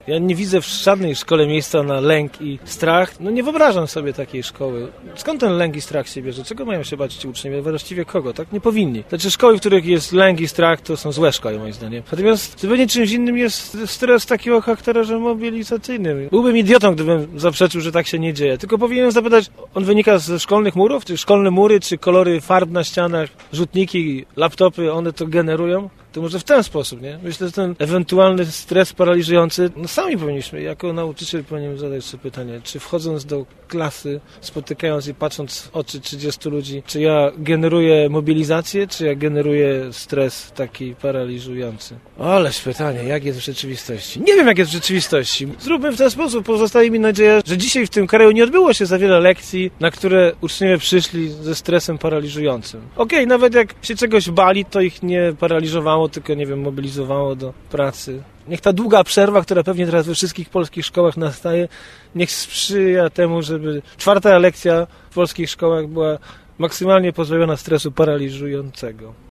Ja nie widzę w żadnej szkole miejsca na lęk i strach. No nie wyobrażam sobie takiej szkoły. Skąd ten lęk i strach się bierze? Czego mają się bać ci uczniowie? Właściwie kogo? Tak nie powinni. Znaczy szkoły, w których jest lęk i strach, to są złe szkoły moim zdaniem. Natomiast zupełnie czymś innym jest stres takiego charakterze mobilizacyjnym. Byłbym idiotą, gdybym zaprzeczył, że tak się nie dzieje. Tylko powinienem zapytać, on wynika ze szkolnych murów? Czy szkolne mury, czy kolory farb na ścianach, rzutniki, laptopy, one to generują? To może w ten sposób, nie? Myślę, że ten ewentualny stres paraliżujący, no sami powinniśmy, jako nauczyciel powinien zadać sobie pytanie, czy wchodząc do klasy, spotykając i patrząc w oczy 30 ludzi, czy ja generuję mobilizację, czy ja generuję stres taki paraliżujący? Ależ pytanie, jak jest w rzeczywistości? Nie wiem, jak jest w rzeczywistości. Zróbmy w ten sposób, pozostaje mi nadzieja, że dzisiaj w tym kraju nie odbyło się za wiele lekcji, na które uczniowie przyszli ze stresem paraliżującym. Okej, nawet jak się czegoś bali, to ich nie paraliżowało, tylko, nie wiem, mobilizowało do pracy. Niech ta długa przerwa, która pewnie teraz we wszystkich polskich szkołach nastaje, niech sprzyja temu, żeby 4. lekcja w polskich szkołach była maksymalnie pozbawiona stresu paraliżującego.